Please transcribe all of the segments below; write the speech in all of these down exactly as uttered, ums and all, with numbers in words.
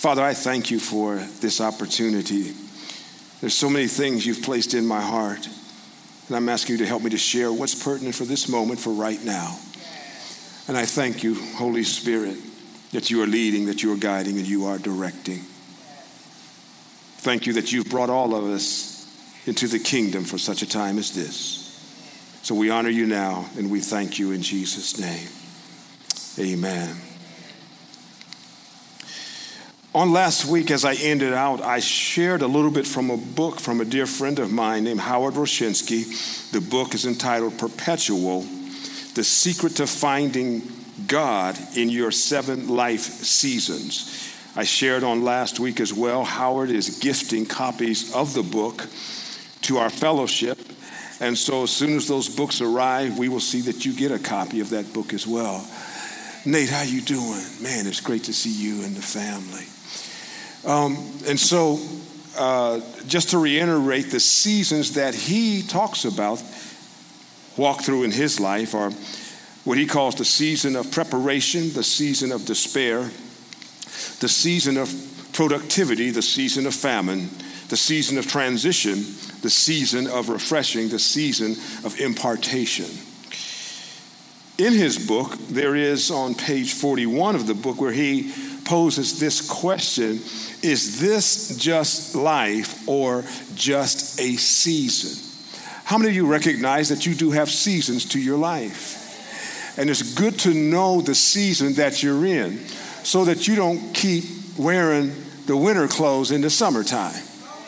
Father, I thank you for this opportunity. There's so many things you've placed in my heart, and I'm asking you to help me to share what's pertinent for this moment, for right now. And I thank you, Holy Spirit, that you are leading, that you are guiding, and you are directing. Thank you that you've brought all of us into the kingdom for such a time as this. So we honor you now, and we thank you in Jesus' name. Amen. On last week, as I ended out, I shared a little bit from a book from a dear friend of mine named Howard Roshinsky. The book is entitled Perpetual: The Secret to Finding God in Your Seven Life Seasons. I shared on last week as well. Howard is gifting copies of the book to our fellowship. And so as soon as those books arrive, we will see that you get a copy of that book as well. Nate, how you doing? Man, it's great to see you and the family. Um, and so uh, just to reiterate, the seasons that he talks about, walk through in his life, are what he calls the season of preparation, the season of despair, the season of productivity, the season of famine, the season of transition, the season of refreshing, the season of impartation. In his book, there is on page forty-one of the book where he poses this question: is this just life or just a season? How many of you recognize that you do have seasons to your life? And it's good to know the season that you're in so that you don't keep wearing the winter clothes in the summertime.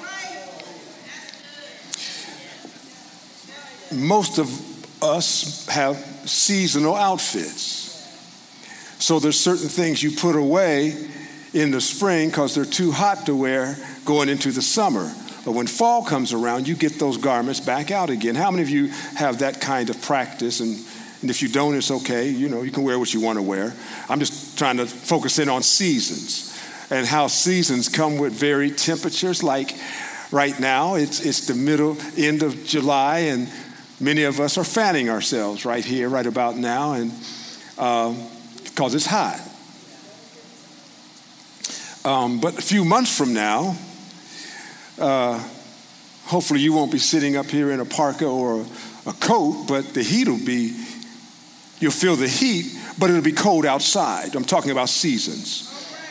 Most of us have seasonal outfits. So there's certain things you put away in the spring because they're too hot to wear going into the summer. But when fall comes around, you get those garments back out again. How many of you have that kind of practice? And, and if you don't, it's okay. You know, you can wear what you want to wear. I'm just trying to focus in on seasons and how seasons come with varied temperatures. Like right now, it's it's the middle, end of July, and many of us are fanning ourselves right here, right about now, and um, because it's hot. Um, but a few months from now, uh, hopefully you won't be sitting up here in a parka or a, a coat, but the heat will be, you'll feel the heat, but it'll be cold outside. I'm talking about seasons.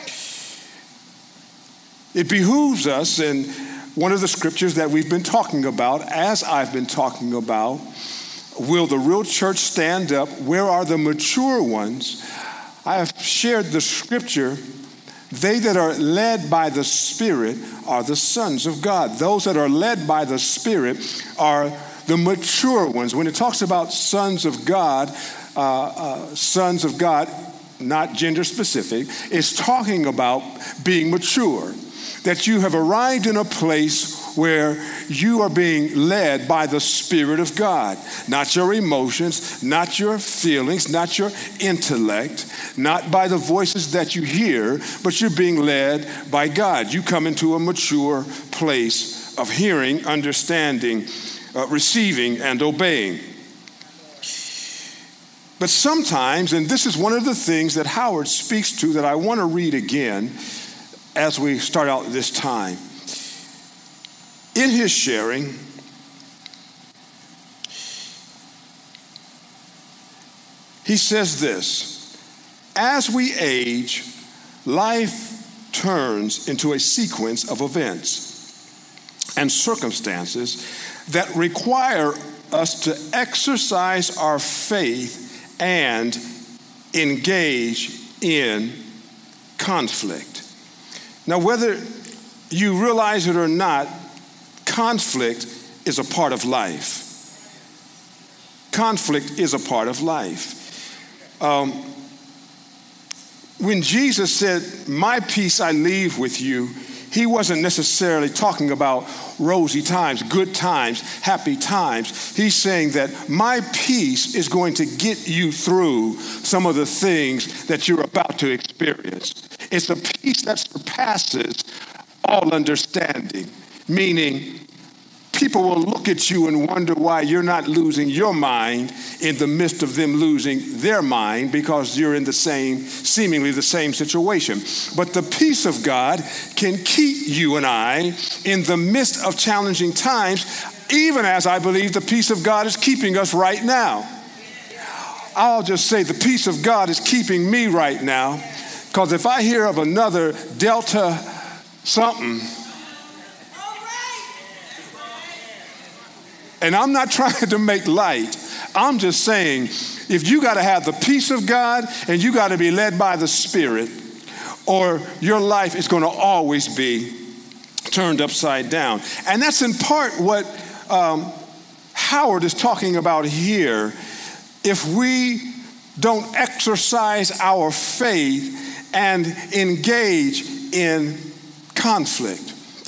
It behooves us, and one of the scriptures that we've been talking about, as I've been talking about, will the real church stand up? Where are the mature ones? I have shared the scripture. They that are led by the Spirit are the sons of God. Those that are led by the Spirit are the mature ones. When it talks about sons of God, uh, uh, sons of God, not gender specific, it's talking about being mature. That you have arrived in a place where you are being led by the Spirit of God. Not your emotions, not your feelings, not your intellect, not by the voices that you hear, but you're being led by God. You come into a mature place of hearing, understanding, uh, receiving, and obeying. But sometimes, and this is one of the things that Howard speaks to that I want to read again as we start out this time. In his sharing, he says this: as we age, life turns into a sequence of events and circumstances that require us to exercise our faith and engage in conflict. Now, whether you realize it or not, conflict is a part of life. Conflict is a part of life. Um, when Jesus said, "My peace I leave with you," he wasn't necessarily talking about rosy times, good times, happy times. He's saying that my peace is going to get you through some of the things that you're about to experience. It's a peace that surpasses all understanding, meaning people will look at you and wonder why you're not losing your mind in the midst of them losing their mind, because you're in the same, seemingly the same situation. But the peace of God can keep you and I in the midst of challenging times, even as I believe the peace of God is keeping us right now. I'll just say the peace of God is keeping me right now, because if I hear of another Delta something, and I'm not trying to make light, I'm just saying, if you got to have the peace of God and you got to be led by the Spirit, or your life is going to always be turned upside down. And that's in part what um, Howard is talking about here. If we don't exercise our faith and engage in conflict.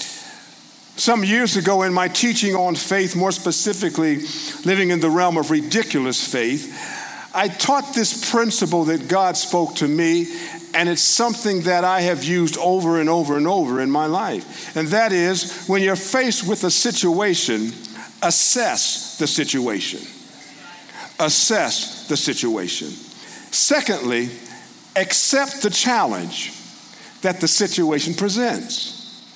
Some years ago in my teaching on faith, more specifically living in the realm of ridiculous faith, I taught this principle that God spoke to me, and it's something that I have used over and over and over in my life. And that is, when you're faced with a situation, assess the situation. Assess the situation. Secondly, accept the challenge that the situation presents.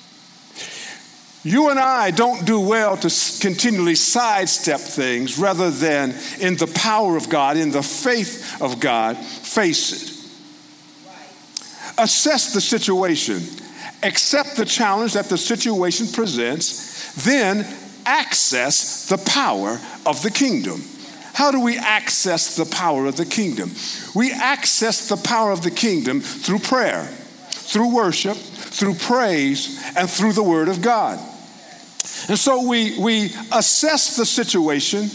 You and I don't do well to continually sidestep things rather than in the power of God, in the faith of God, face it. Assess the situation. Accept the challenge that the situation presents. Then access the power of the kingdom. How do we access the power of the kingdom? We access the power of the kingdom through prayer, through worship, through praise, and through the word of God. And so we, we assess the situation,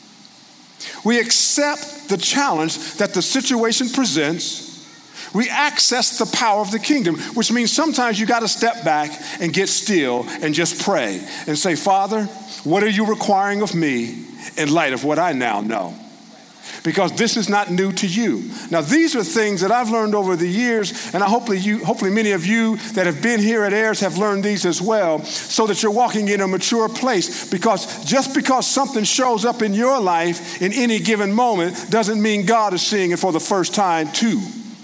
we accept the challenge that the situation presents, we access the power of the kingdom, which means sometimes you got to step back and get still and just pray and say, Father, what are you requiring of me in light of what I now know? Because this is not new to you. Now, these are things that I've learned over the years, and I hopefully you, hopefully many of you that have been here at Ayers have learned these as well, so that you're walking in a mature place. Because just because something shows up in your life in any given moment doesn't mean God is seeing it for the first time too.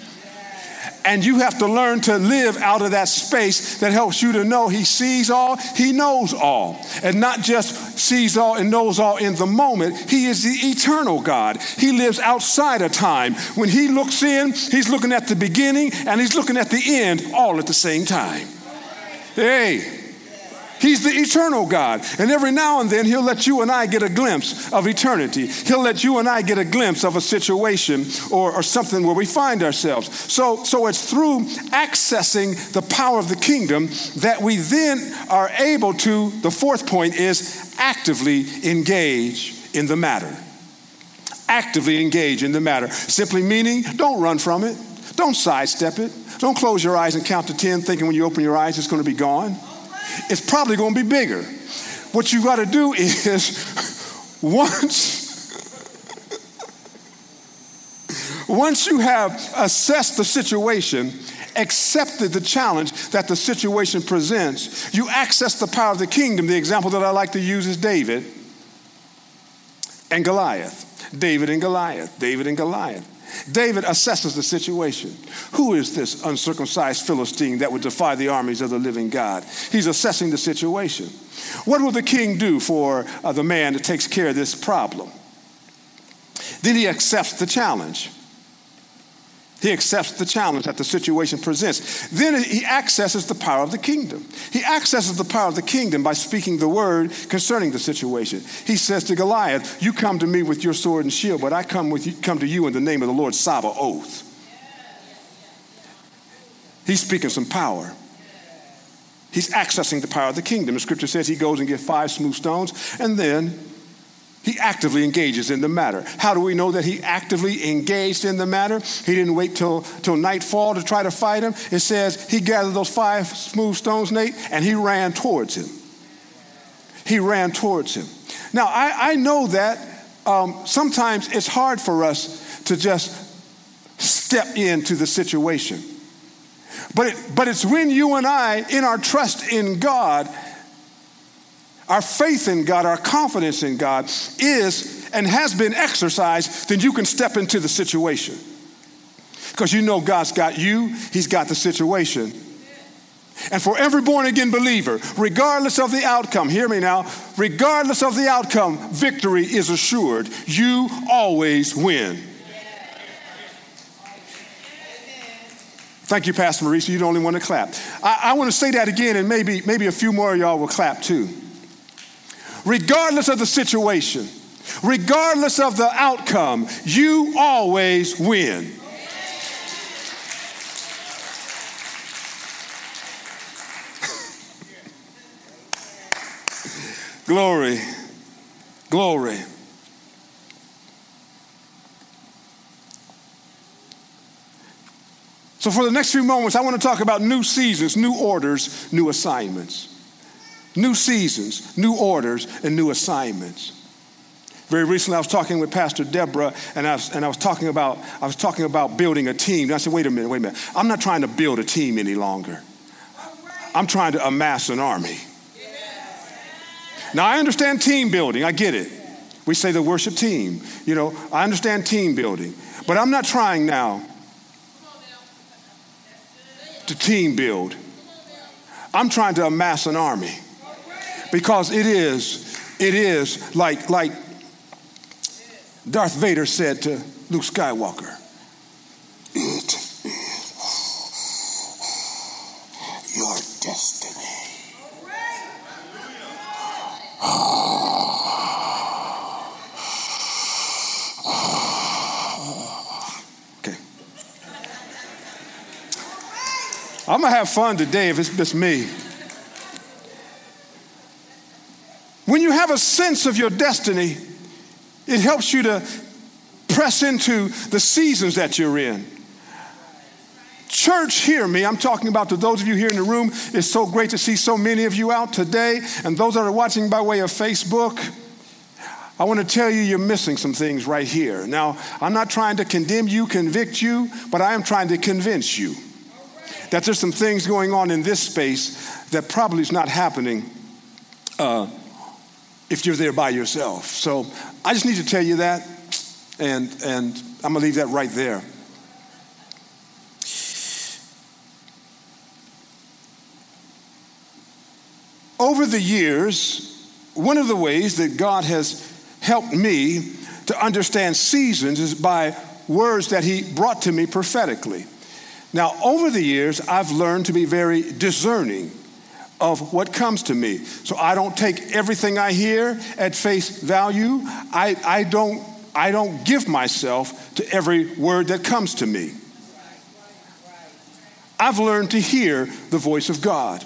And you have to learn to live out of that space that helps you to know he sees all, he knows all. And not just sees all and knows all in the moment. He is the eternal God. He lives outside of time. When he looks in, he's looking at the beginning and he's looking at the end all at the same time. Hey. He's the eternal God. And every now and then he'll let you and I get a glimpse of eternity. He'll let you and I get a glimpse of a situation or, or something where we find ourselves. So, so it's through accessing the power of the kingdom that we then are able to, the fourth point is actively engage in the matter. Actively engage in the matter. Simply meaning, don't run from it. Don't sidestep it. Don't close your eyes and count to ten thinking when you open your eyes it's going to be gone. It's probably going to be bigger. What you got to do is once, once you have assessed the situation, accepted the challenge that the situation presents, you access the power of the kingdom. The example that I like to use is David and Goliath. David and Goliath. David and Goliath. David assesses the situation. Who is this uncircumcised Philistine that would defy the armies of the living God? He's assessing the situation. What will the king do for uh, the man that takes care of this problem? Then he accepts the challenge. He accepts the challenge that the situation presents. Then he accesses the power of the kingdom. He accesses the power of the kingdom by speaking the word concerning the situation. He says to Goliath, you come to me with your sword and shield, but I come with you, come to you in the name of the Lord Sabaoth. He's speaking some power. He's accessing the power of the kingdom. The scripture says he goes and gets five smooth stones, and then he actively engages in the matter. How do we know that he actively engaged in the matter? He didn't wait till, till nightfall to try to fight him. It says he gathered those five smooth stones, Nate, and he ran towards him. He ran towards him. Now, I, I know that um, sometimes it's hard for us to just step into the situation. But, it, but it's when you and I, in our trust in God, our faith in God, our confidence in God is and has been exercised, then you can step into the situation. Because you know God's got you, he's got the situation. And for every born-again believer, regardless of the outcome, hear me now, regardless of the outcome, victory is assured. You always win. Thank you, Pastor Maurice. You're the only one to clap. I, I want to say that again, and maybe, maybe a few more of y'all will clap too. Regardless of the situation, regardless of the outcome, you always win. Glory, glory. So for the next few moments, I want to talk about new seasons, new orders, new assignments. New seasons, new orders, and new assignments. Very recently, I was talking with Pastor Deborah, and I was, and I was talking about I was talking about building a team. And I said, wait a minute, wait a minute. I'm not trying to build a team any longer. I'm trying to amass an army. Now, I understand team building. I get it. We say the worship team. You know, I understand team building. But I'm not trying now to team build. I'm trying to amass an army. Because it is, it is like, like Darth Vader said to Luke Skywalker. It is your destiny. Okay. I'm going to have fun today if it's just me. When you have a sense of your destiny, it helps you to press into the seasons that you're in. Church, hear me. I'm talking about to those of you here in the room. It's so great to see so many of you out today. And those that are watching by way of Facebook, I want to tell you you're missing some things right here. Now, I'm not trying to condemn you, convict you, but I am trying to convince you that there's some things going on in this space that probably is not happening uh, if you're there by yourself. So I just need to tell you that, and, and I'm going to leave that right there. Over the years, one of the ways that God has helped me to understand seasons is by words that he brought to me prophetically. Now, over the years, I've learned to be very discerning of what comes to me. So I don't take everything I hear at face value. I, I don't, I don't give myself to every word that comes to me. I've learned to hear the voice of God.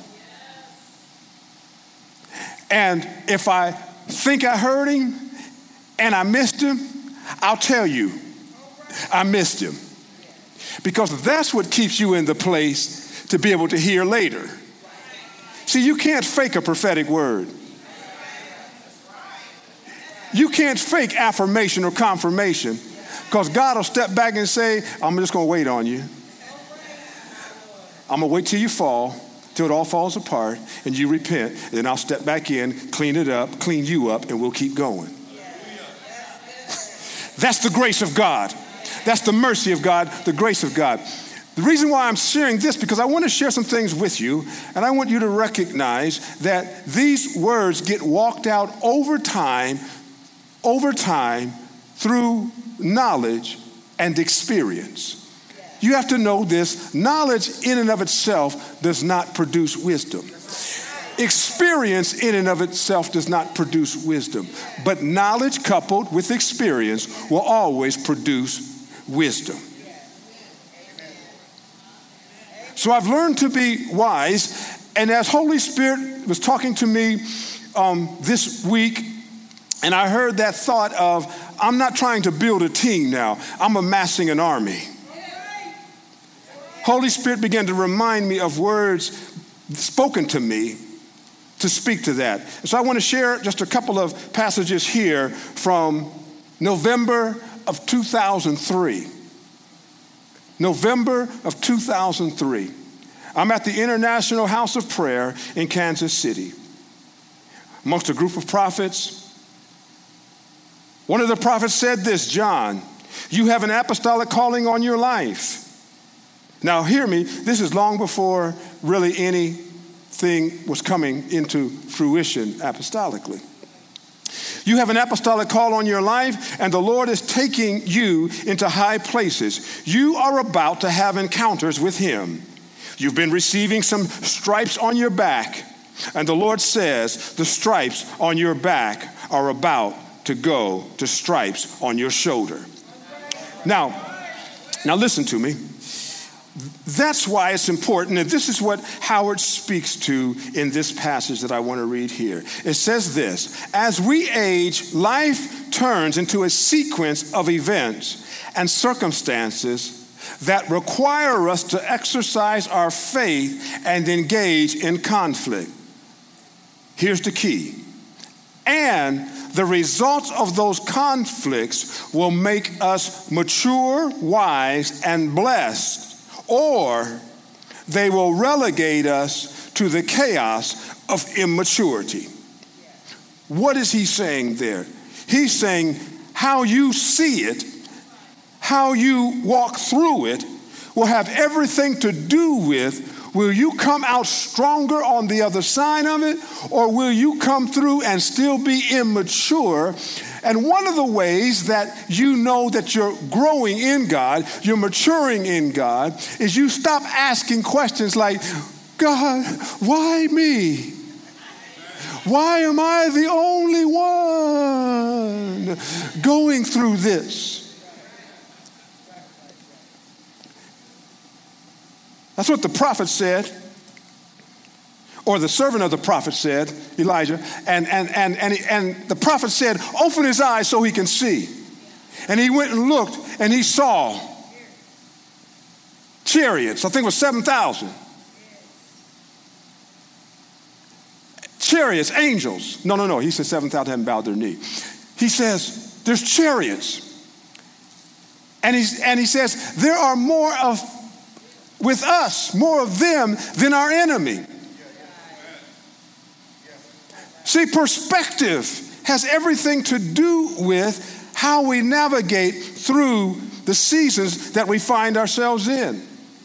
And if I think I heard him and I missed him, I'll tell you I missed him. Because that's what keeps you in the place to be able to hear later. See, you can't fake a prophetic word. You can't fake affirmation or confirmation, because God will step back and say, I'm just going to wait on you. I'm going to wait till you fall, till it all falls apart, and you repent. And then I'll step back in, clean it up, clean you up, and we'll keep going. That's the grace of God. That's the mercy of God, the grace of God. The reason why I'm sharing this, because I want to share some things with you, and I want you to recognize that these words get walked out over time, over time, through knowledge and experience. You have to know this. Knowledge in and of itself does not produce wisdom. Experience in and of itself does not produce wisdom. But knowledge coupled with experience will always produce wisdom. So I've learned to be wise, and as Holy Spirit was talking to me um, this week, and I heard that thought of, I'm not trying to build a team now, I'm amassing an army. Holy Spirit began to remind me of words spoken to me to speak to that. So I want to share just a couple of passages here from November of two thousand three. November of two thousand three. I'm at the International House of Prayer in Kansas City. amongst a group of prophets. One of the prophets said this, John, you have an apostolic calling on your life. Now hear me, this is long before really anything was coming into fruition apostolically. You have an apostolic call on your life, and the Lord is taking you into high places. You are about to have encounters with him. You've been receiving some stripes on your back, and the Lord says the stripes on your back are about to go to stripes on your shoulder. Now, now listen to me. That's why it's important, and this is what Howard speaks to in this passage that I want to read here. It says this, as we age, life turns into a sequence of events and circumstances that require us to exercise our faith and engage in conflict. Here's the key. And the results of those conflicts will make us mature, wise, and blessed, or they will relegate us to the chaos of immaturity. What is he saying there? He's saying how you see it, how you walk through it, will have everything to do with will you come out stronger on the other side of it, or will you come through and still be immature? And one of the ways that you know that you're growing in God, you're maturing in God, is you stop asking questions like, God, why me? Why am I the only one going through this? That's what the prophet said, or the servant of the prophet said, Elijah, and, and, and, and, and the prophet said, open his eyes so he can see. And he went and looked, and he saw chariots, I think it was seven thousand. Chariots, angels. No, no, no, he said seven thousand hadn't bowed their knee. He says, there's chariots. And, he's, and he says, there are more of with us, more of them than our enemy. See, perspective has everything to do with how we navigate through the seasons that we find ourselves in.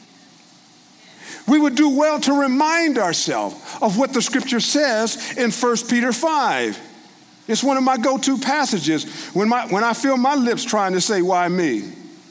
We would do well to remind ourselves of what the scripture says in First Peter five. It's one of my go-to passages when, my, when I feel my lips trying to say, why me?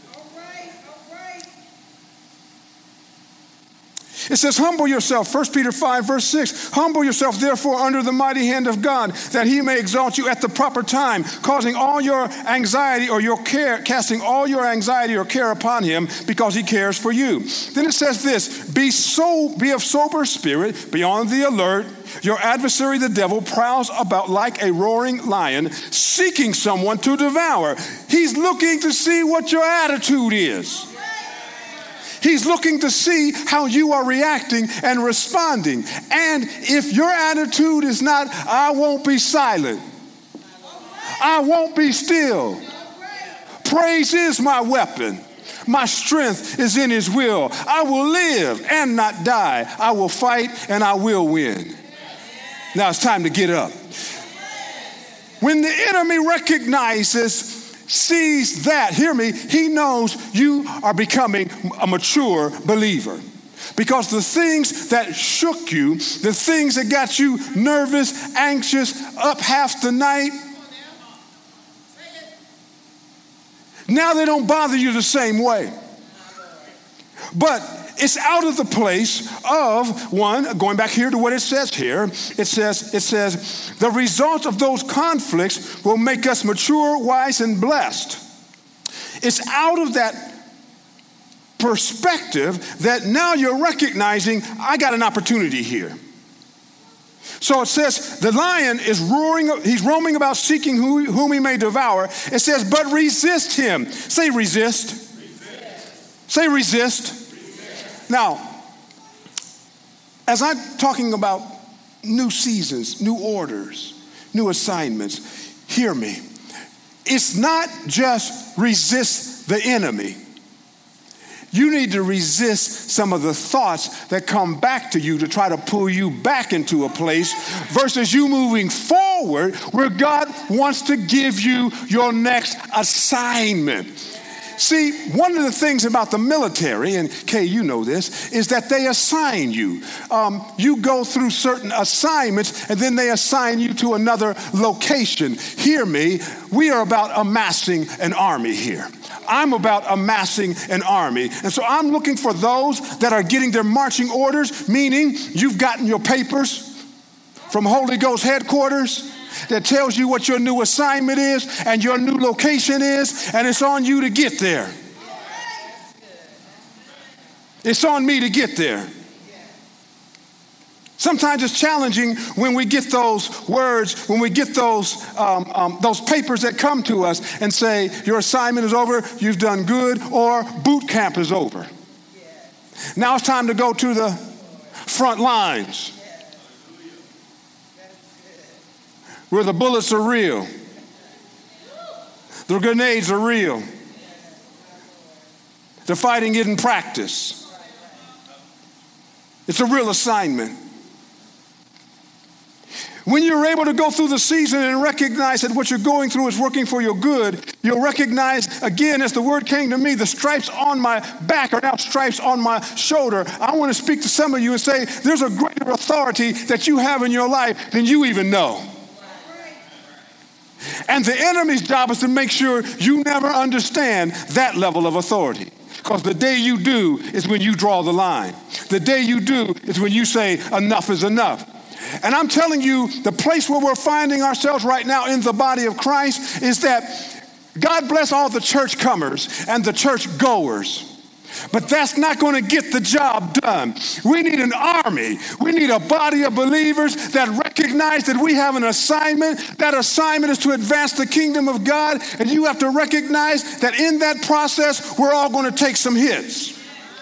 It says, humble yourself, First Peter five, verse six. Humble yourself, therefore, under the mighty hand of God, that he may exalt you at the proper time, causing all your anxiety or your care, casting all your anxiety or care upon him, because he cares for you. Then it says this, be so, be of sober spirit, be on the alert. Your adversary, the devil, prowls about like a roaring lion, seeking someone to devour. He's looking to see what your attitude is. He's looking to see how you are reacting and responding. And if your attitude is not, I won't be silent, I won't be still. Praise is my weapon. My strength is in his will. I will live and not die. I will fight and I will win. Now it's time to get up. When the enemy recognizes, sees that, hear me, he knows you are becoming a mature believer. Because the things that shook you, the things that got you nervous, anxious, up half the night, now they don't bother you the same way. But it's out of the place of, one, going back here to what it says here, it says, it says, the result of those conflicts will make us mature, wise, and blessed. It's out of that perspective that now you're recognizing, I got an opportunity here. So it says, the lion is roaring, he's roaming about seeking who, whom he may devour. It says, but resist him. Say resist. Resist. Say resist. Now, as I'm talking about new seasons, new orders, new assignments, hear me. It's not just resist the enemy. You need to resist some of the thoughts that come back to you to try to pull you back into a place versus you moving forward where God wants to give you your next assignment. See, one of the things about the military, and Kay, you know this, is that they assign you. Um, you go through certain assignments and then they assign you to another location. Hear me, we are about amassing an army here. I'm about amassing an army. And so I'm looking for those that are getting their marching orders, meaning you've gotten your papers from Holy Ghost headquarters that tells you what your new assignment is and your new location is, and it's on you to get there. It's on me to get there. Sometimes it's challenging when we get those words, when we get those um, um, those papers that come to us and say, your assignment is over, you've done good, or boot camp is over. Now it's time to go to the front lines where the bullets are real, the grenades are real, the fighting isn't practice. It's a real assignment. When you're able to go through the season and recognize that what you're going through is working for your good, you'll recognize, again, as the word came to me, the stripes on my back are now stripes on my shoulder. I want to speak to some of you and say, there's a greater authority that you have in your life than you even know. And the enemy's job is to make sure you never understand that level of authority. Because the day you do is when you draw the line. The day you do is when you say enough is enough. And I'm telling you, the place where we're finding ourselves right now in the body of Christ is that God bless all the church comers and the church goers. But that's not going to get the job done. We need an army. We need a body of believers that recognize that we have an assignment. That assignment is to advance the kingdom of God. And you have to recognize that in that process, we're all going to take some hits.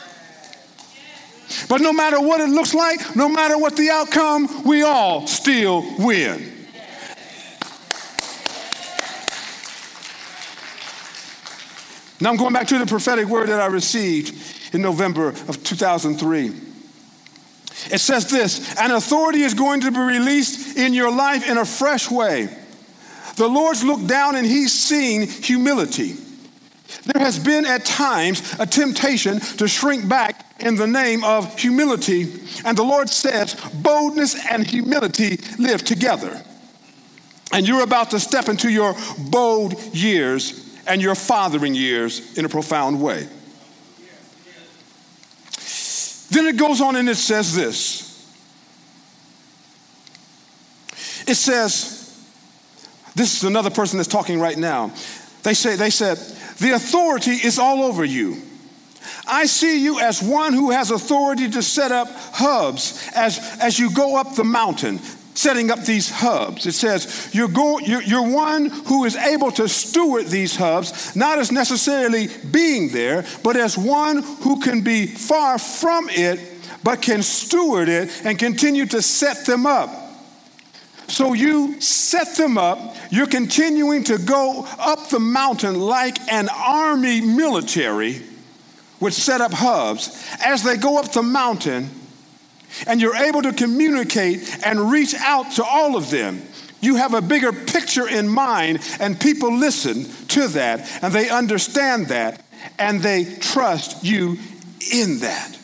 But no matter what it looks like, no matter what the outcome, we all still win. Now I'm going back to the prophetic word that I received in November of two thousand three. It says this, an authority is going to be released in your life in a fresh way. The Lord's looked down and he's seen humility. There has been at times a temptation to shrink back in the name of humility. And the Lord says boldness and humility live together. And you're about to step into your bold years and your fathering years in a profound way. Then it goes on and it says this. It says, this is another person that's talking right now. They say, they said, the authority is all over you. I see you as one who has authority to set up hubs as, as you go up the mountain, setting up these hubs. It says you're, go, you're, you're one who is able to steward these hubs, not as necessarily being there, but as one who can be far from it, but can steward it and continue to set them up. So you set them up, you're continuing to go up the mountain like an army military would set up hubs. As they go up the mountain, and you're able to communicate and reach out to all of them, you have a bigger picture in mind, and people listen to that, and they understand that, and they trust you in that.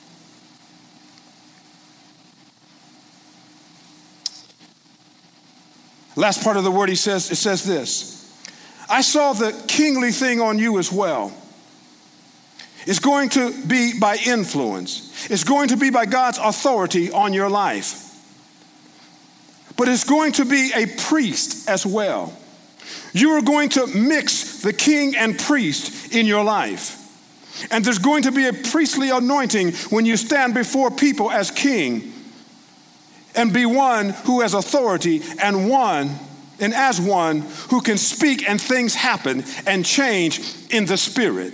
Last part of the word he says, it says this. I saw the kingly thing on you as well. It's going to be by influence. It's going to be by God's authority on your life. But it's going to be a priest as well. You are going to mix the king and priest in your life. And there's going to be a priestly anointing when you stand before people as king and be one who has authority and one and as one who can speak and things happen and change in the spirit.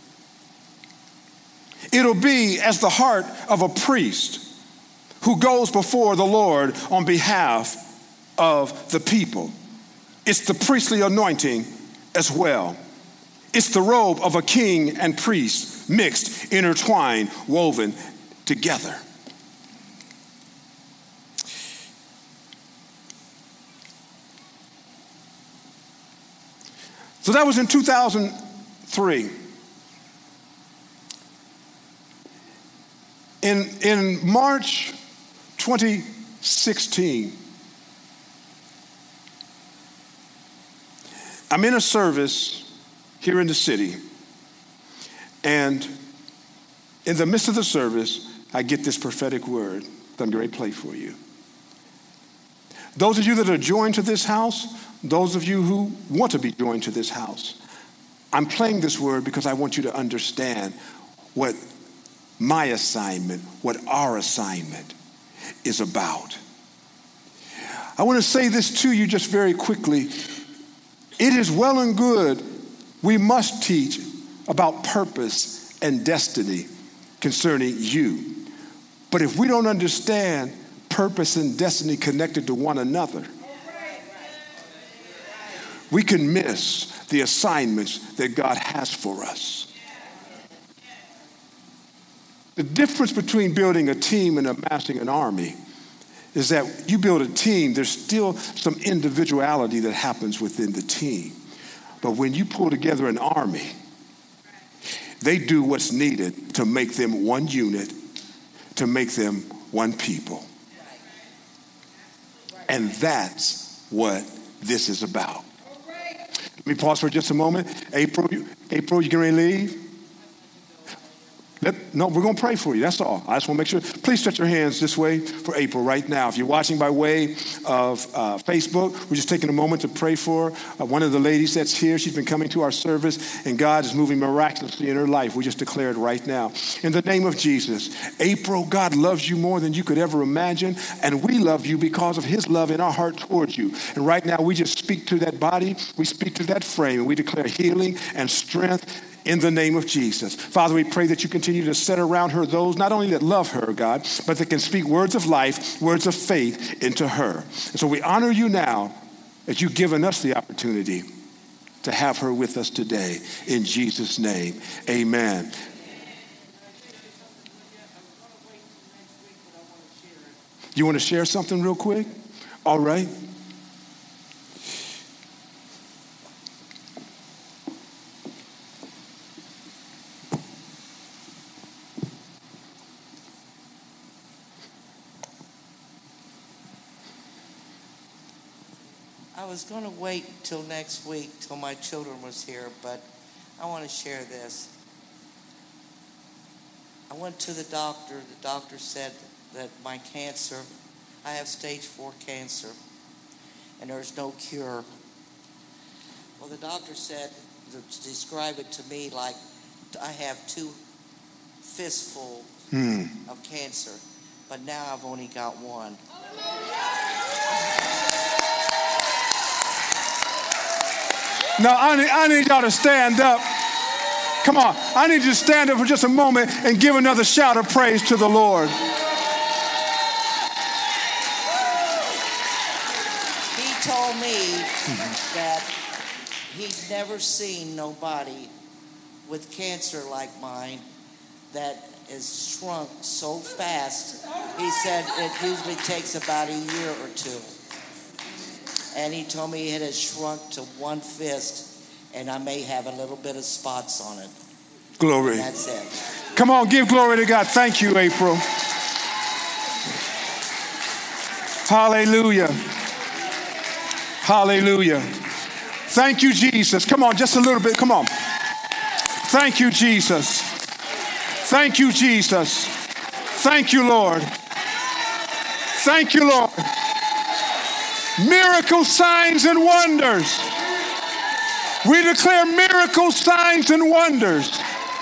It'll be as the heart of a priest who goes before the Lord on behalf of the people. It's the priestly anointing as well. It's the robe of a king and priest fused, mixed, intertwined, woven together. So that was in two thousand three. In, in March twenty sixteen, I'm in a service here in the city, and in the midst of the service, I get this prophetic word that I'm going to play for you. Those of you that are joined to this house, those of you who want to be joined to this house, I'm playing this word because I want you to understand what my assignment, what our assignment is about. I want to say this to you just very quickly. It is well and good we must teach about purpose and destiny concerning you. But if we don't understand purpose and destiny connected to one another, we can miss the assignments that God has for us. The difference between building a team and amassing an army is that you build a team, there's still some individuality that happens within the team. But when you pull together an army, they do what's needed to make them one unit, to make them one people. And that's what this is about. Let me pause for just a moment. April, you, April, you getting ready to leave? Let, no, we're going to pray for you. That's all. I just want to make sure. Please stretch your hands this way for April right now. If you're watching by way of uh, Facebook, we're just taking a moment to pray for uh, one of the ladies that's here. She's been coming to our service, and God is moving miraculously in her life. We just declare it right now. In the name of Jesus, April, God loves you more than you could ever imagine, and we love you because of his love in our heart towards you. And right now, we just speak to that body. We speak to that frame, and we declare healing and strength in the name of Jesus. Father, we pray that you continue to set around her those not only that love her, God, but that can speak words of life, words of faith into her. And so we honor you now that you've given us the opportunity to have her with us today. In Jesus' name, amen. You want to share something real quick? All right. I was going to wait till next week, till my children was here, but I want to share this. I went to the doctor. The doctor said that my cancer, I have stage four cancer, and there's no cure. Well, the doctor said, to describe it to me like I have two fistfuls hmm. of cancer, but now I've only got one. Now, I need, I need y'all to stand up. Come on. I need you to stand up for just a moment and give another shout of praise to the Lord. He told me that he's never seen nobody with cancer like mine that is shrunk so fast. He said it usually takes about a year or two. And he told me it has shrunk to one fist, and I may have a little bit of spots on it. Glory. And that's it. Come on, give glory to God. Thank you, April. Hallelujah. Hallelujah. Thank you, Jesus. Come on, just a little bit. Come on. Thank you, Jesus. Thank you, Jesus. Thank you, Lord. Thank you, Lord. Miracles, signs, and wonders. We declare miracles, signs, and wonders.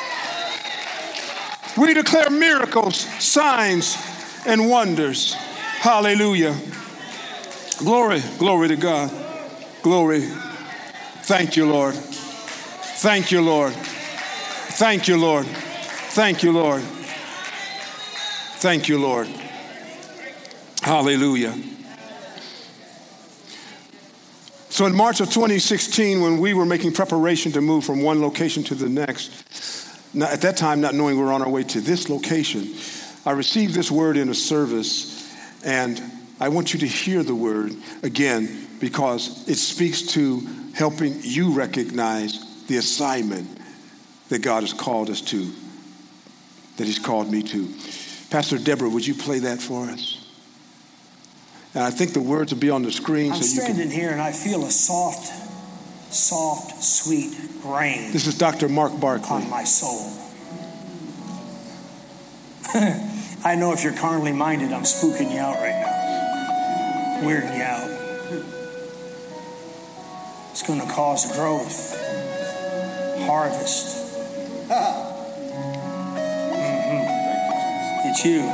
We declare miracles, signs, and wonders. Hallelujah. Glory, glory to God. Glory. Thank you, Lord. Thank you, Lord. Thank you, Lord. Thank you, Lord. Thank you, Lord. Hallelujah. So in March of twenty sixteen, when we were making preparation to move from one location to the next, not, at that time not knowing we were on our way to this location, I received this word in a service, and I want you to hear the word again because it speaks to helping you recognize the assignment that God has called us to, that he's called me to. Pastor Deborah, would you play that for us? And I think the words will be on the screen. I'm so you standing can... here and I feel a soft, soft, sweet rain. This is Doctor Mark Barkley. On my soul. I know if you're carnally minded, I'm spooking you out right now. Weirding you out. It's going to cause growth, harvest. Mm-hmm. It's you.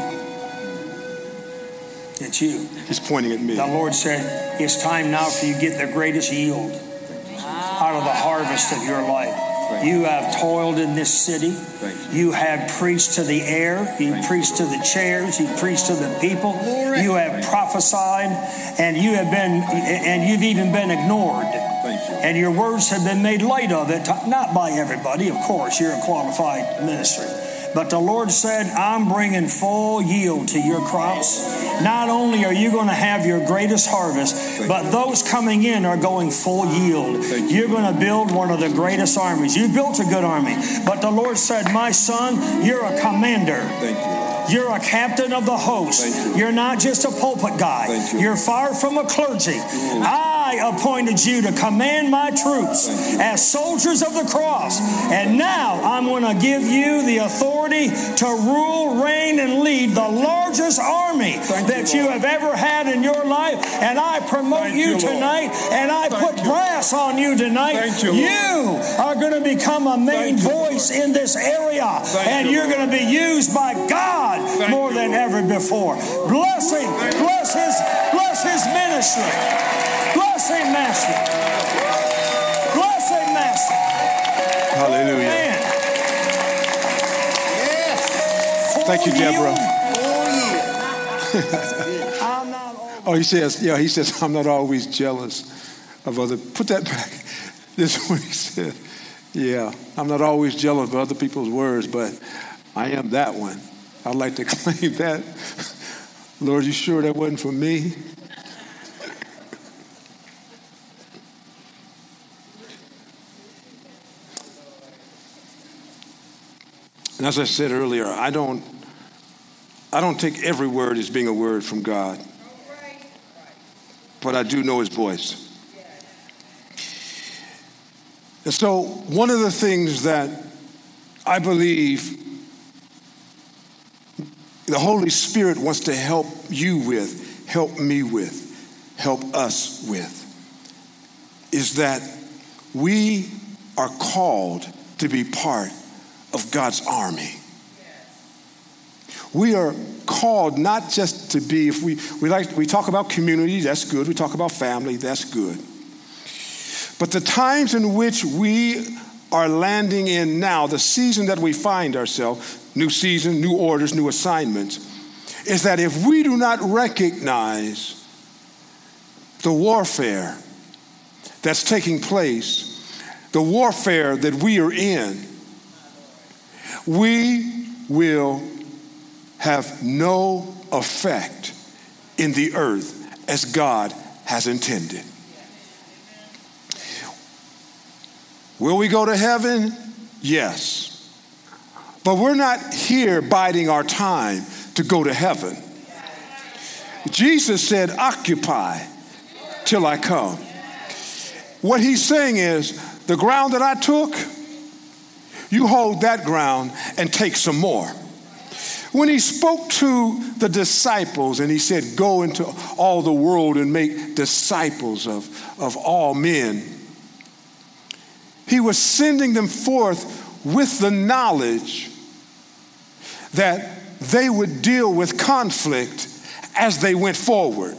It's you. He's pointing at me. The Lord said, it's time now for you to get the greatest yield out of the harvest of your life. You have toiled in this city. You have preached to the air. You preached to the chairs. You preached to the people. You have prophesied, and you have been, and you've even been ignored. And your words have been made light of it, not by everybody, of course. You're a qualified ministry. But the Lord said, I'm bringing full yield to your crops. Not only are you going to have your greatest harvest, but those coming in are going full yield. You're going to build one of the greatest armies. You built a good army. But the Lord said, my son, you're a commander. Thank you. You're a captain of the host. You. You're not just a pulpit guy. You. You're far from a clergy. Mm. I appointed you to command my troops as soldiers of the cross. And now I'm going to give you the authority to rule, reign, and lead the largest army Thank that you, you have ever had in your life. And I promote Thank you tonight, Lord. And I Thank put you. brass on you tonight. Thank you, you are going to become a main Thank voice you, in this area. Thank and you, you're going to be used by God Thank more you. than ever before. Bless him. Bless his, bless his ministry. Bless him, Master. Bless him, Master. Hallelujah. Man. Yes. Thank you, Deborah. I'm not always oh, he says, yeah, he says, I'm not always jealous of other. Put that back. This is what he said. Yeah, I'm not always jealous of other people's words, but I am that one. I'd like to claim that. Lord, you sure that wasn't for me? And as I said earlier, I don't, I don't take every word as being a word from God. But I do know his voice. And so one of the things that I believe the Holy Spirit wants to help you with, help me with, help us with, is that we are called to be part of God's army. We are called not just to be, if we, we like, we talk about community, that's good. We talk about family, that's good. But the times in which we are landing in now, the season that we find ourselves, new season, new orders, new assignments, is that if we do not recognize the warfare that's taking place, the warfare that we are in, we will have no effect in the earth as God has intended. Will we go to heaven? Yes. But we're not here biding our time to go to heaven. Jesus said, occupy till I come. What he's saying is, the ground that I took, you hold that ground and take some more. When he spoke to the disciples and he said, go into all the world and make disciples of, of all men, he was sending them forth with the knowledge that they would deal with conflict as they went forward.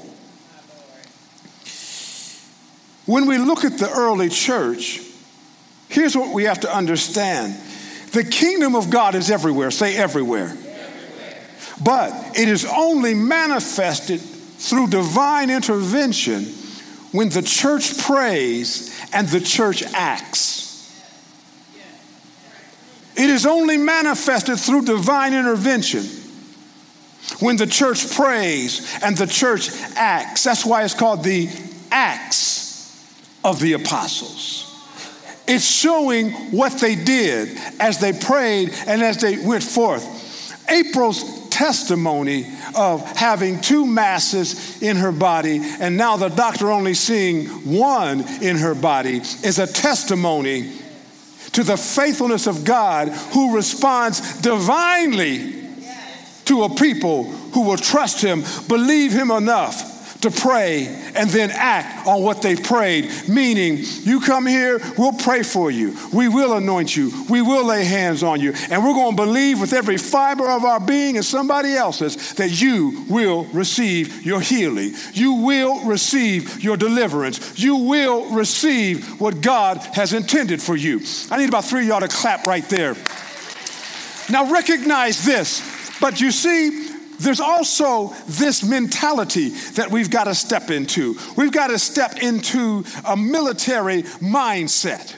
When we look at the early church, here's what we have to understand. The kingdom of God is everywhere. Say everywhere. Everywhere. But it is only manifested through divine intervention when the church prays and the church acts. It is only manifested through divine intervention when the church prays and the church acts. That's why it's called the Acts of the Apostles. It's showing what they did as they prayed and as they went forth. April's testimony of having two masses in her body and now the doctor only seeing one in her body is a testimony to the faithfulness of God, who responds divinely to a people who will trust him, believe him enough to pray and then act on what they prayed. Meaning, you come here, we'll pray for you. We will anoint you. We will lay hands on you. And we're going to believe with every fiber of our being and somebody else's that you will receive your healing. You will receive your deliverance. You will receive what God has intended for you. I need about three of y'all to clap right there. Now recognize this, but you see, there's also this mentality that we've got to step into. We've got to step into a military mindset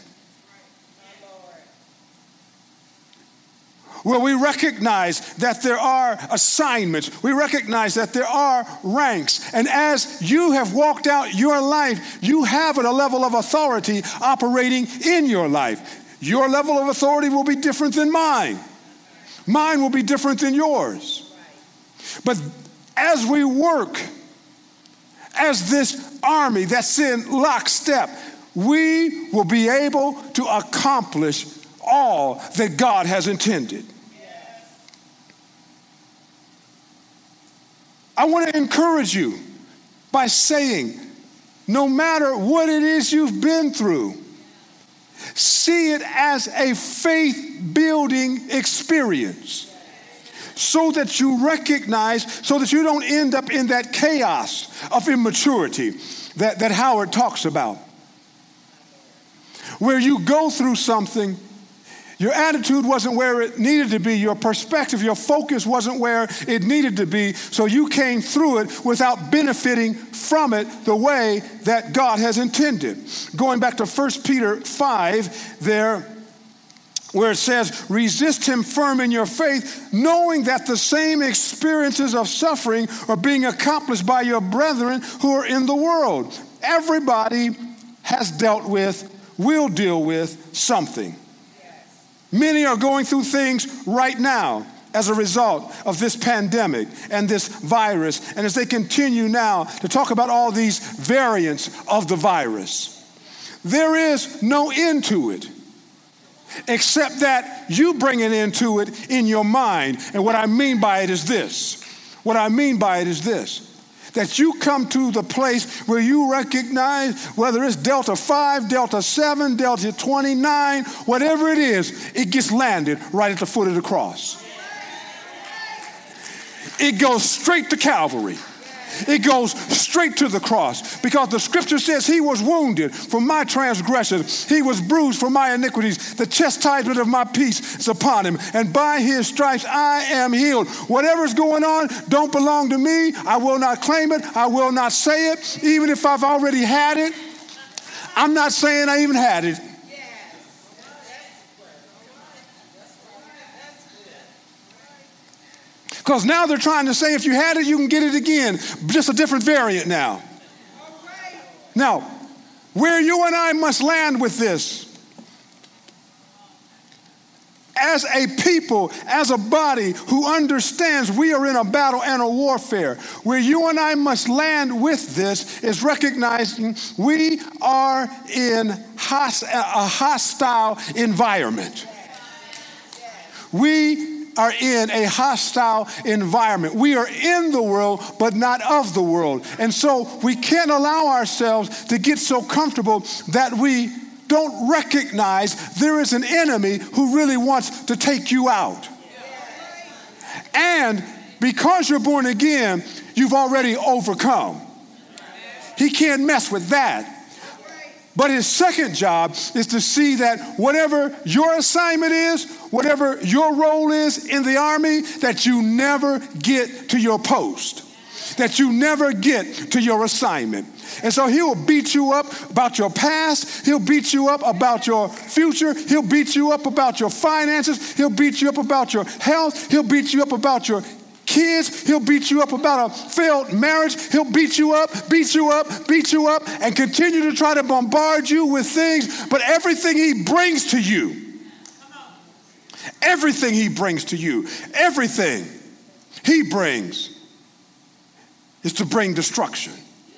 where we recognize that there are assignments. We recognize that there are ranks. And as you have walked out your life, you have a level of authority operating in your life. Your level of authority will be different than mine. Mine will be different than yours. But as we work as this army that's in lockstep, we will be able to accomplish all that God has intended. I want to encourage you by saying, no matter what it is you've been through, see it as a faith-building experience. So that you recognize, so that you don't end up in that chaos of immaturity that, that Howard talks about. Where you go through something, your attitude wasn't where it needed to be, your perspective, your focus wasn't where it needed to be, so you came through it without benefiting from it the way that God has intended. Going back to First Peter five there, where it says, resist him firm in your faith, knowing that the same experiences of suffering are being accomplished by your brethren who are in the world. Everybody has dealt with, will deal with something. Many are going through things right now as a result of this pandemic and this virus. And as they continue now to talk about all these variants of the virus, there is no end to it. Except that you bring it into it in your mind. And what I mean by it is this. What I mean by it is this. That you come to the place where you recognize whether it's Delta five, Delta seven, Delta twenty-nine, whatever it is, it gets landed right at the foot of the cross. It goes straight to Calvary. It goes straight to the cross because the scripture says he was wounded for my transgressions. He was bruised for my iniquities. The chastisement of my peace is upon him. And by his stripes I am healed. Whatever's going on don't belong to me. I will not claim it. I will not say it. Even if I've already had it, I'm not saying I even had it. Because now they're trying to say if you had it, you can get it again. Just a different variant now. Now, where you and I must land with this, as a people, as a body who understands we are in a battle and a warfare, where you and I must land with this is recognizing we are in host- a hostile environment. We are in a hostile environment. We are in the world, but not of the world. And so we can't allow ourselves to get so comfortable that we don't recognize there is an enemy who really wants to take you out. And because you're born again, you've already overcome. He can't mess with that. But his second job is to see that whatever your assignment is, whatever your role is in the army, that you never get to your post. that you never get to your assignment. And so he'll beat you up about your past. He'll beat you up about your future. He'll beat you up about your finances. He'll beat you up about your health. He'll beat you up about your kids. He'll beat you up about a failed marriage. He'll beat you up, beat you up, beat you up, and continue to try to bombard you with things. But everything he brings to you, everything he brings to you, everything he brings is to bring destruction.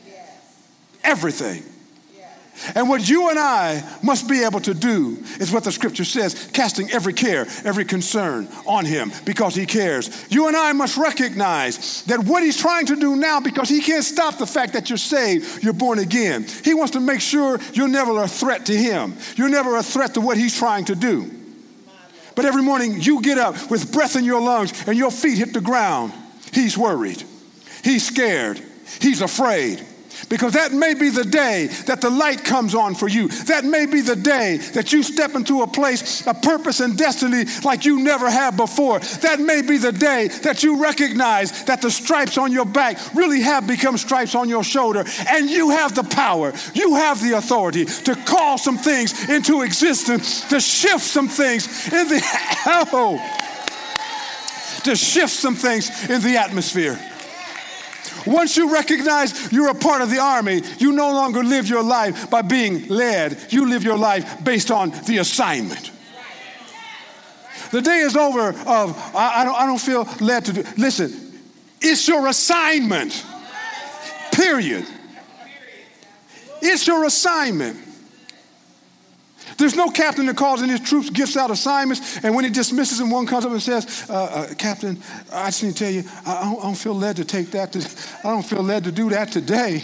Everything. And what you and I must be able to do is what the scripture says, casting every care, every concern on him because he cares. You and I must recognize that what he's trying to do now, because he can't stop the fact that you're saved, you're born again. He wants to make sure you're never a threat to him. You're never a threat to what he's trying to do. But every morning you get up with breath in your lungs and your feet hit the ground. He's worried. He's scared. He's afraid. Because that may be the day that the light comes on for you. That may be the day that you step into a place, a purpose and destiny like you never have before. That may be the day that you recognize that the stripes on your back really have become stripes on your shoulder. And you have the power, you have the authority to call some things into existence, to shift some things in the, oh, to shift some things in the atmosphere. Once you recognize you're a part of the army, you no longer live your life by being led. You live your life based on the assignment. The day is over of, I, I, don't, I don't feel led to do. Listen, it's your assignment. Period. It's your assignment. There's no captain that calls in his troops, gives out assignments, and when he dismisses them, one comes up and says, uh, uh, Captain, I just need to tell you, I don't, I don't feel led to take that. To, I don't feel led to do that today.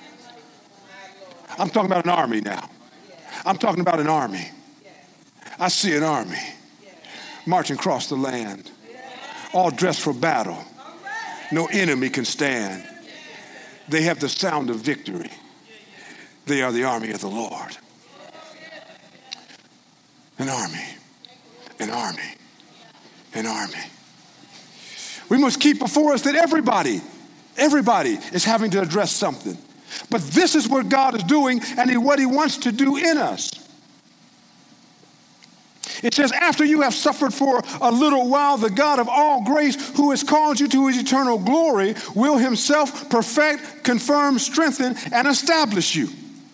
I'm talking about an army now. I'm talking about an army. I see an army marching across the land, all dressed for battle. No enemy can stand. They have the sound of victory. They are the army of the Lord. An army, an army, an army. We must keep before us that everybody, everybody is having to address something. But this is what God is doing and what he wants to do in us. It says, after you have suffered for a little while, the God of all grace, who has called you to his eternal glory, will himself perfect, confirm, strengthen, and establish you.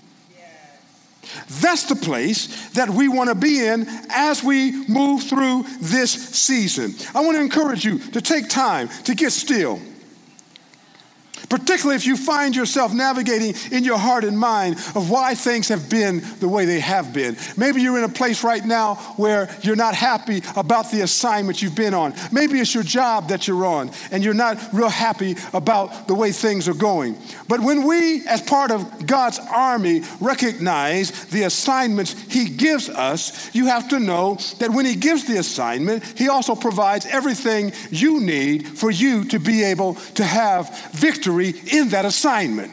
That's the place that we want to be in as we move through this season. I want to encourage you to take time to get still. Particularly if you find yourself navigating in your heart and mind of why things have been the way they have been. Maybe you're in a place right now where you're not happy about the assignment you've been on. Maybe it's your job that you're on and you're not real happy about the way things are going. But when we, as part of God's army, recognize the assignments he gives us, you have to know that when he gives the assignment, he also provides everything you need for you to be able to have victory in that assignment.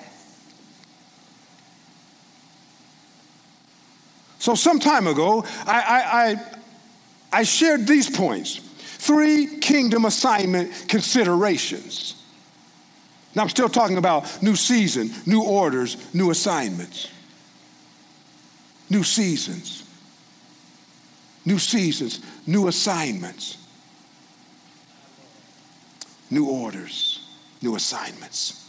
So some time ago, I, I, I, I shared these points. Three kingdom assignment considerations. Now I'm still talking about new season, new orders, new assignments. New seasons. New seasons, new assignments. New orders. New assignments.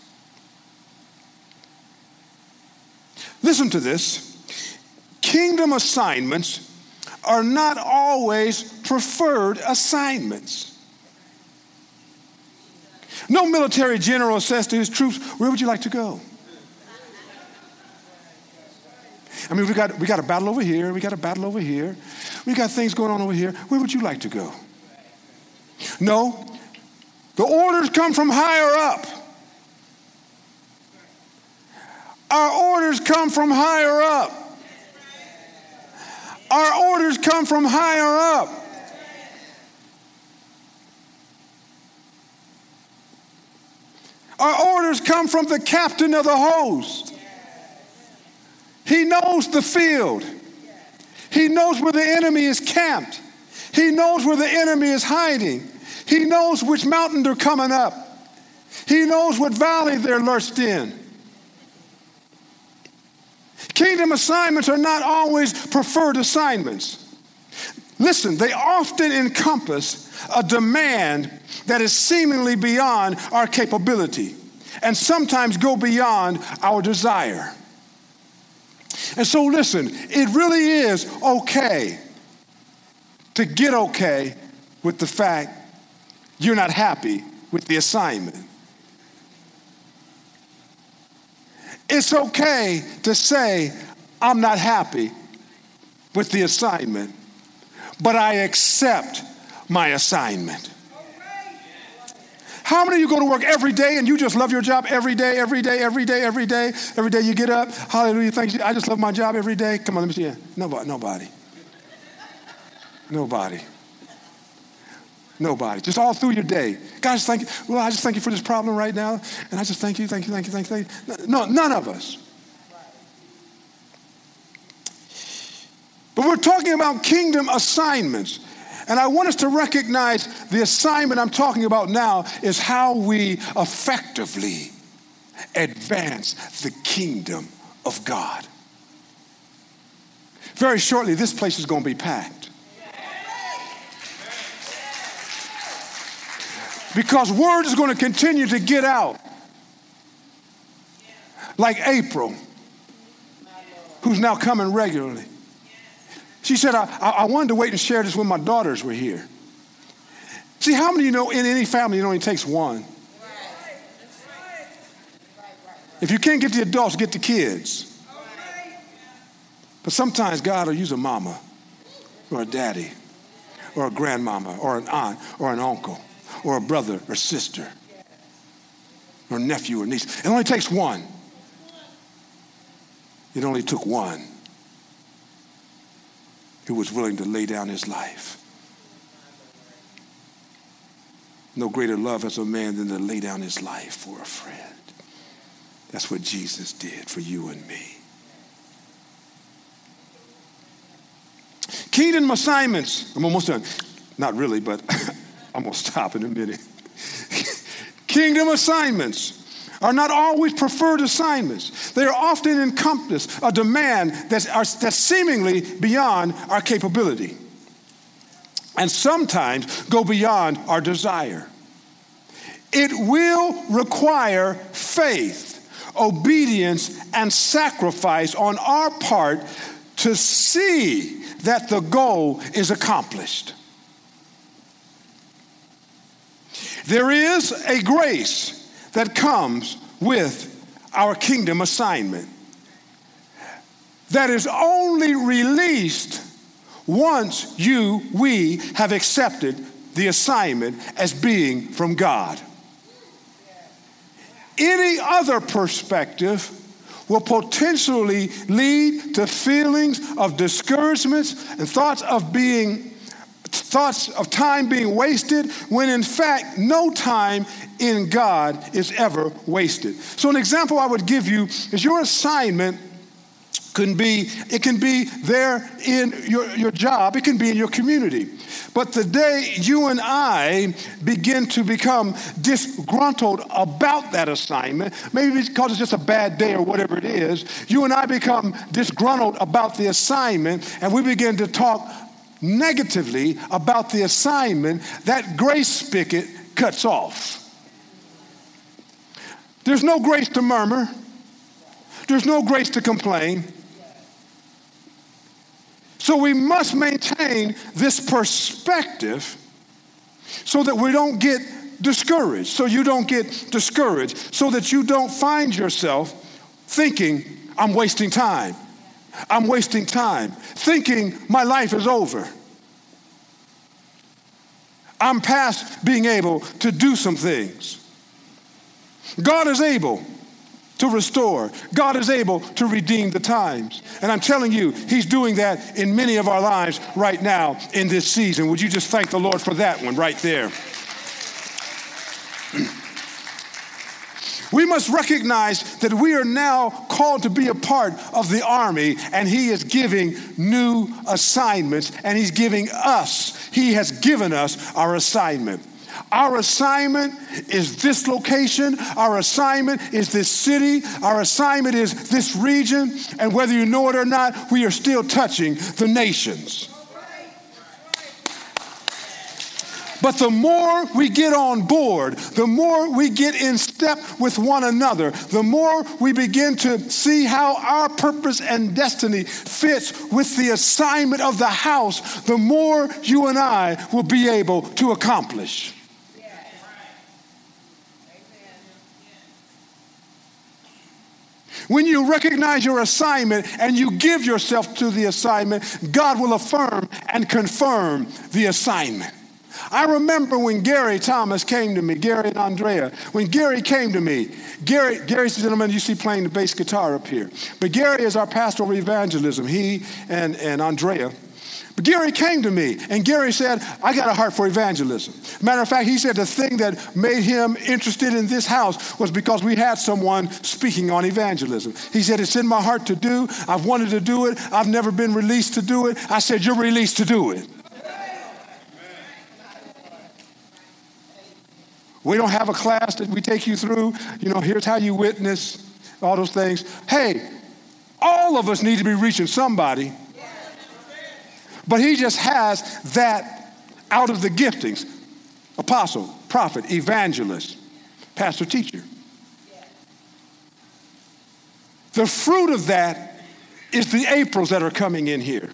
Listen to this. Kingdom assignments are not always preferred assignments. No military general says to his troops, where would you like to go? I mean, we got, we got a battle over here. We got a battle over here. We got things going on over here. Where would you like to go? No. The orders come from higher up. Our orders come from higher up. Our orders come from higher up. Our orders come from the captain of the host. He knows the field. He knows where the enemy is camped. He knows where the enemy is hiding. He knows which mountain they're coming up. He knows what valley they're lurched in. Kingdom assignments are not always preferred assignments. Listen, they often encompass a demand that is seemingly beyond our capability and sometimes go beyond our desire. And so listen, it really is okay to get okay with the fact you're not happy with the assignment. It's okay to say, I'm not happy with the assignment, but I accept my assignment. How many of you go to work every day and you just love your job every day, every day, every day, every day? Every day you get up, hallelujah, thank you. I just love my job every day. Come on, let me see you. Nobody, nobody. Nobody. Nobody. Just all through your day. God, I just thank you. Well, I just thank you for this problem right now. And I just thank you, thank you, thank you, thank you, thank you. No, none of us. But we're talking about kingdom assignments. And I want us to recognize the assignment I'm talking about now is how we effectively advance the kingdom of God. Very shortly, this place is going to be packed. Because word is going to continue to get out. Like April, who's now coming regularly. She said, I, I wanted to wait and share this when my daughters were here. See, how many of you know in any family it only takes one? If you can't get the adults, get the kids. But sometimes God will use a mama or a daddy or a grandmama or an aunt or an uncle or a brother or sister or nephew or niece. It only takes one. It only took one who was willing to lay down his life. No greater love has a man than to lay down his life for a friend. That's what Jesus did for you and me. Kingdom assignments. I'm almost done. Not really, but I'm going to stop in a minute. Kingdom assignments are not always preferred assignments. They are often encompass a demand that's, are, that's seemingly beyond our capability and sometimes go beyond our desire. It will require faith, obedience, and sacrifice on our part to see that the goal is accomplished. There is a grace that comes with our kingdom assignment that is only released once you, we have accepted the assignment as being from God. Any other perspective will potentially lead to feelings of discouragement and thoughts of being thoughts of time being wasted, when in fact no time in God is ever wasted. So an example I would give you is your assignment can be, it can be there in your, your job, it can be in your community. But the day you and I begin to become disgruntled about that assignment, maybe because it's just a bad day or whatever it is, you and I become disgruntled about the assignment and we begin to talk negatively about the assignment, that grace spigot cuts off. There's no grace to murmur. There's no grace to complain. So we must maintain this perspective so that we don't get discouraged, so you don't get discouraged, so that you don't find yourself thinking, I'm wasting time. I'm wasting time, thinking my life is over. I'm past being able to do some things. God is able to restore. God is able to redeem the times. And I'm telling you, he's doing that in many of our lives right now in this season. Would you just thank the Lord for that one right there? We must recognize that we are now called to be a part of the army, and he is giving new assignments, and he's giving us, he has given us our assignment. Our assignment is this location. Our assignment is this city. Our assignment is this region. And whether you know it or not, we are still touching the nations. But the more we get on board, the more we get in step with one another, the more we begin to see how our purpose and destiny fits with the assignment of the house, the more you and I will be able to accomplish. When you recognize your assignment and you give yourself to the assignment, God will affirm and confirm the assignment. I remember when Gary Thomas came to me, Gary and Andrea, when Gary came to me, Gary, Gary's the gentleman you see playing the bass guitar up here. But Gary is our pastoral evangelism, he and, and Andrea. But Gary came to me, and Gary said, I got a heart for evangelism. Matter of fact, he said the thing that made him interested in this house was because we had someone speaking on evangelism. He said, it's in my heart to do. I've wanted to do it. I've never been released to do it. I said, you're released to do it. We don't have a class that we take you through. You know, here's how you witness, all those things. Hey, all of us need to be reaching somebody. But he just has that out of the giftings. Apostle, prophet, evangelist, pastor, teacher. The fruit of that is the Aprils that are coming in here.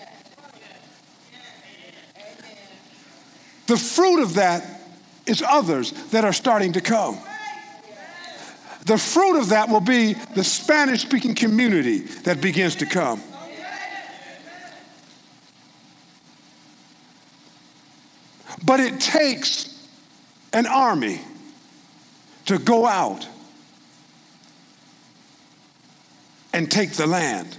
The fruit of that is others that are starting to come. The fruit of that will be the Spanish-speaking community that begins to come. But it takes an army to go out and take the land.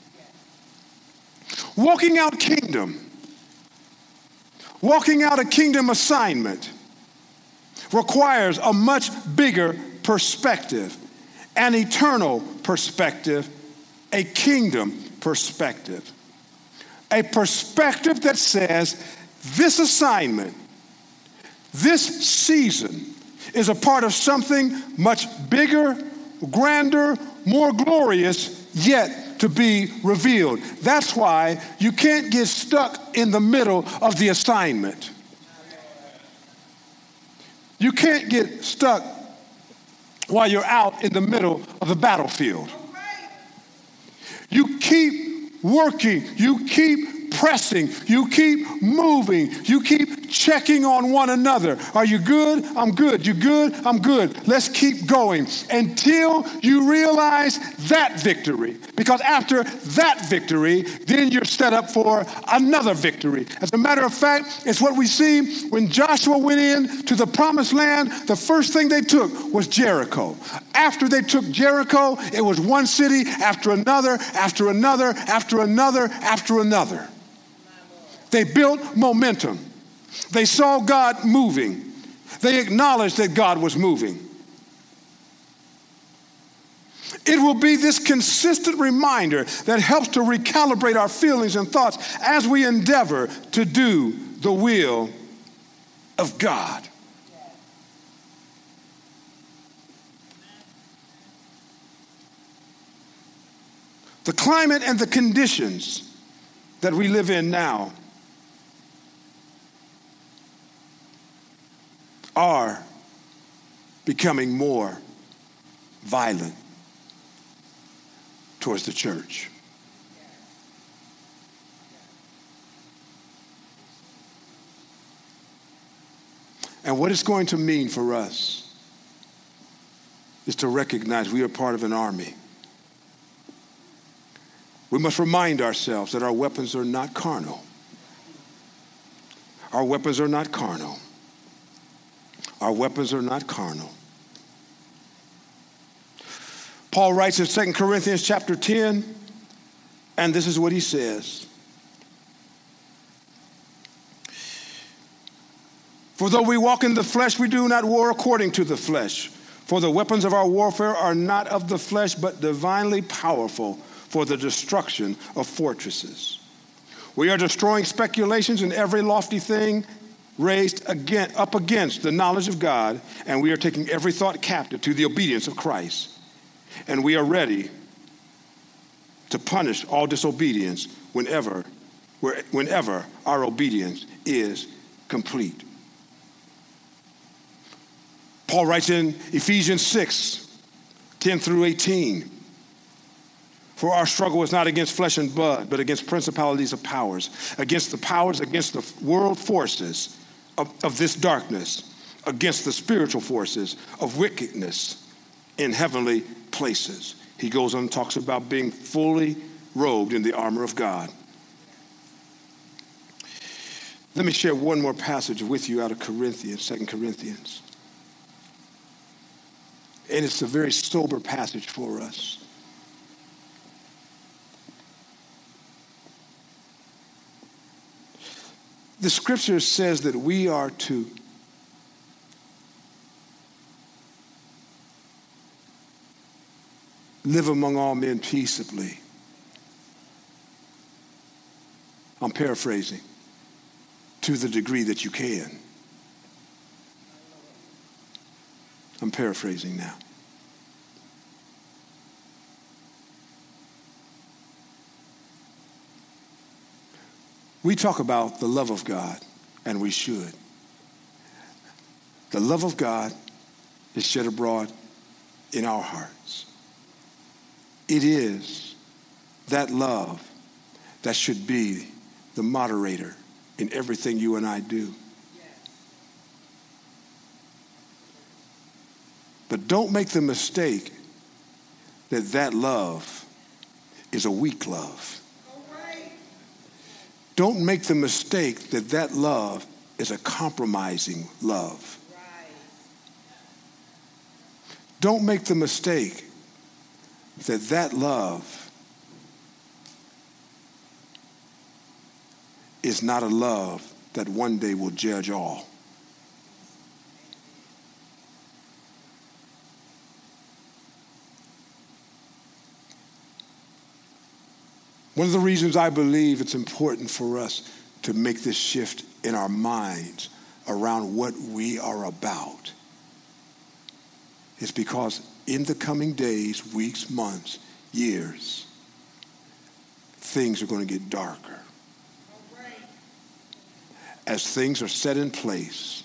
Walking out kingdom, walking out a kingdom assignment requires a much bigger perspective, an eternal perspective, a kingdom perspective. A perspective that says this assignment, this season is a part of something much bigger, grander, more glorious yet to be revealed. That's why you can't get stuck in the middle of the assignment. You can't get stuck while you're out in the middle of the battlefield. You keep working, you keep pressing, you keep moving, you keep checking on one another. Are you good? I'm good. You good? I'm good. Let's keep going until you realize that victory. Because after that victory, then you're set up for another victory. As a matter of fact, it's what we see when Joshua went in to the promised land. The first thing they took was Jericho. After they took Jericho, it was one city after another, after another, after another, after another. They built momentum. They saw God moving. They acknowledged that God was moving. It will be this consistent reminder that helps to recalibrate our feelings and thoughts as we endeavor to do the will of God. The climate and the conditions that we live in now are becoming more violent towards the church. And what it's going to mean for us is to recognize we are part of an army. We must remind ourselves that our weapons are not carnal. Our weapons are not carnal. Our weapons are not carnal. Paul writes in Second Corinthians chapter ten, and this is what he says. For though we walk in the flesh, we do not war according to the flesh. For the weapons of our warfare are not of the flesh, but divinely powerful for the destruction of fortresses. We are destroying speculations and every lofty thing raised again, up against the knowledge of God, and we are taking every thought captive to the obedience of Christ. And we are ready to punish all disobedience whenever, whenever our obedience is complete. Paul writes in Ephesians six, ten through eighteen, for our struggle is not against flesh and blood, but against principalities of powers, against the powers, against the world forces of, of this darkness, against the spiritual forces of wickedness in heavenly places. He goes on and talks about being fully robed in the armor of God. Let me share one more passage with you out of Corinthians, Second Corinthians. And it's a very sober passage for us. The scripture says that we are to live among all men peaceably. I'm paraphrasing, to the degree that you can. I'm paraphrasing now. We talk about the love of God, and we should. The love of God is shed abroad in our hearts. It is that love that should be the moderator in everything you and I do. But don't make the mistake that that love is a weak love. Don't make the mistake that that love is a compromising love. Don't make the mistake that that love is not a love that one day will judge all. One of the reasons I believe it's important for us to make this shift in our minds around what we are about is because in the coming days, weeks, months, years, things are going to get darker. As things are set in place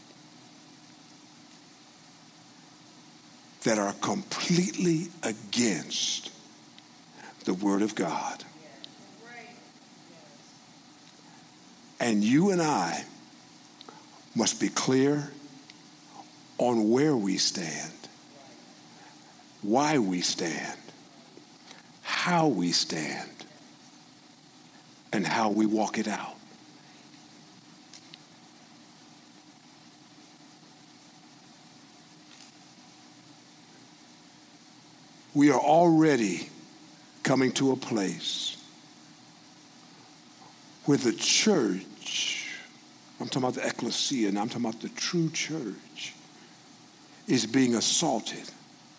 that are completely against the Word of God. And you and I must be clear on where we stand, why we stand, how we stand, and how we walk it out. We are already coming to a place where the church, I'm talking about the ecclesia, and I'm talking about the true church, is being assaulted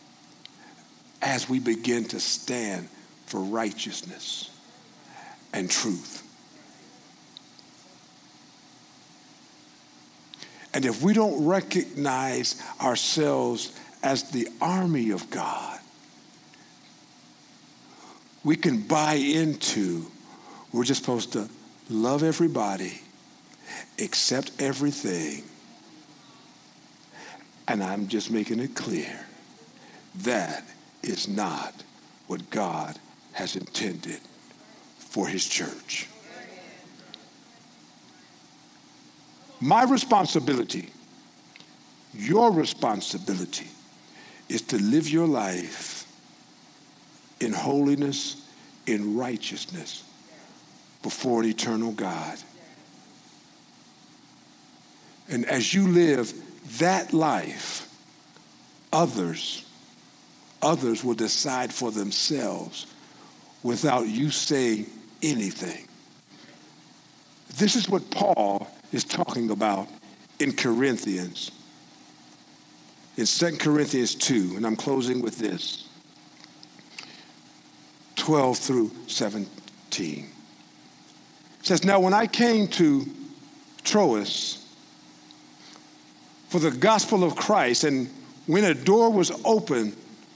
as we begin to stand for righteousness and truth. And if we don't recognize ourselves as the army of God, we can buy into we're just supposed to love everybody, accept everything. And I'm just making it clear, that is not what God has intended for his church. My responsibility, your responsibility, is to live your life in holiness, in righteousness, before an eternal God. And as you live that life, others, others will decide for themselves without you saying anything. This is what Paul is talking about in Corinthians. In Second Corinthians two, and I'm closing with this, twelve through seventeen. It says, now when I came to Troas, for the gospel of Christ. And when a door was open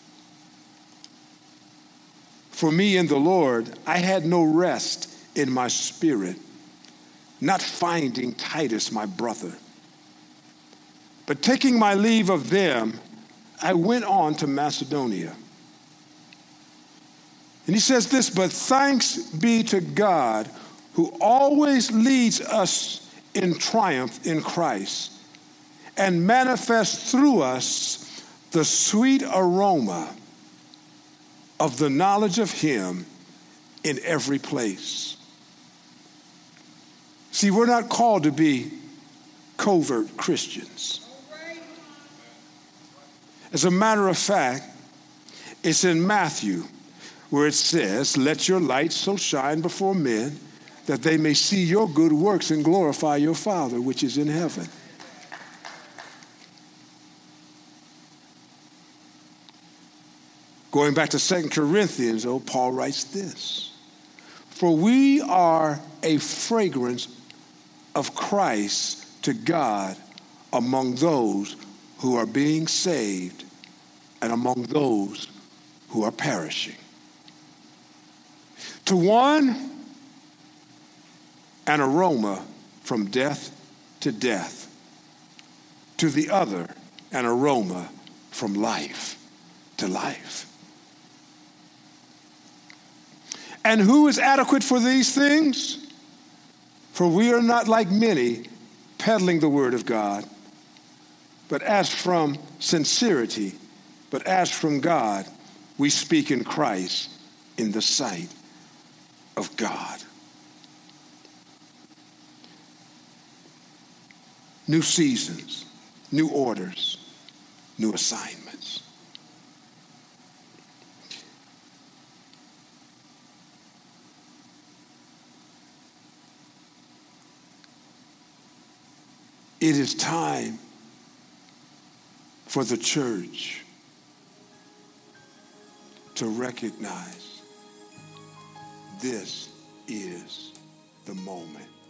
for me in the Lord, I had no rest in my spirit, not finding Titus, my brother. But taking my leave of them, I went on to Macedonia. And he says this, but thanks be to God who always leads us in triumph in Christ and manifests through us the sweet aroma of the knowledge of him in every place. See, we're not called to be covert Christians. As a matter of fact, it's in Matthew where it says, let your light so shine before men that they may see your good works and glorify your Father which is in heaven. Going back to Second Corinthians, oh, Paul writes this, for we are a fragrance of Christ to God among those who are being saved and among those who are perishing. To one, an aroma from death to death. To the other, an aroma from life to life. And who is adequate for these things? For we are not like many peddling the word of God, but as from sincerity, but as from God, we speak in Christ in the sight of God. New seasons, new orders, new assignments. It is time for the church to recognize this is the moment.